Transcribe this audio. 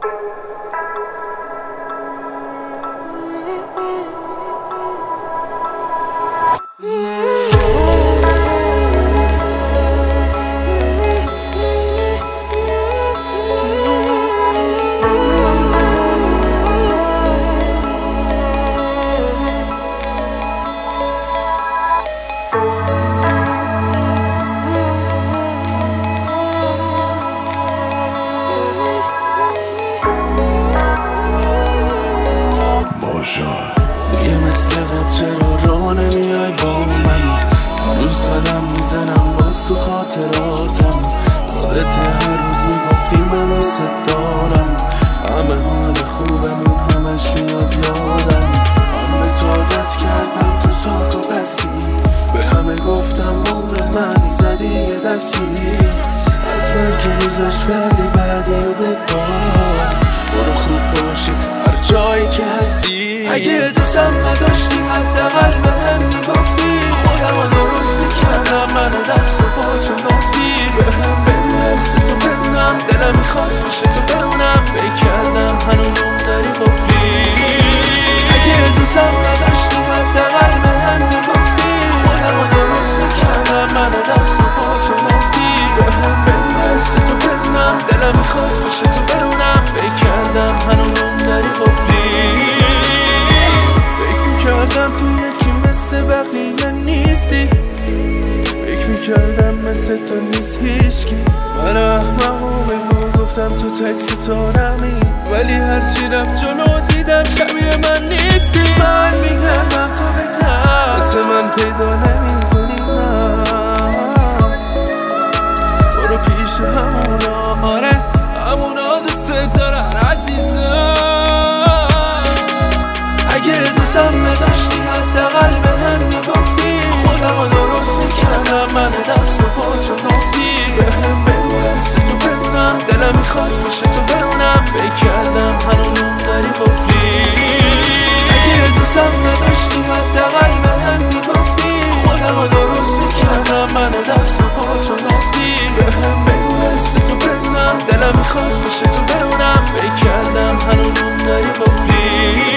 دیگه مثل قبل چرا راه نمیای با من؟ هنوز قدم میزنم باز تو خاطراتم. یادت هر روز میگفتی من دوست دارم، همه حال خوبمون همش میاد یادم. من به تو عادت کردم تو ساک و بستی، به همه گفتم عمر منی زدی یه دستی. از من که گذاشت ولی بعدی و به برو خوب باشی هر جایی که هستی. اگه دوستم نداشتی حداقل به هم میگفتی، خودم رو درست میکردم منو دست و پاچو گفتی. به هم بگو حسی تو بدونم، دلم میخواست میشه تو بدونم. فکر کردم هنوزم داری قفلی. اگه دوستم نداشتی حداقل به هم میگفتی، خودم رو درست میکردم منو دست و پاچو گفتی. به هم بگو حسی تو بدونم، دلم میخواست میشه تو بدونم. فکر کردم هنوزم داری قفلی. کردم تو یکی مثل بقیه نیستی، فکر میکردم مثل تو نیست هیچکی. من احمقو بگو گفتم تو تکسی تو نمی، ولی هرچی رفت جلو دیدم شبیه من نیستی. من میکردم تو بگم مثل من پیدا نمی کنی، برو پیش همونا، آره همونا دوست دارن عزیزم. اگه دوستم نداشتی حداقل به هم میگفتی، خودم رو درست میکردم منو دست و پاچو گفتی. به هم بگو حسی تو بدونم، دلم میخواست میشه تو بدونم. فکر کردم هنوزم داری قفلی. اگه دوستم نداشتی حداقل به هم میگفتی، خودم رو درست میکردم منو دست و پاچو گفتی. به هم بگو حسی تو بدونم، دلم میخواست میشه تو بدونم. فکر کردم هنوزم داری قفلی.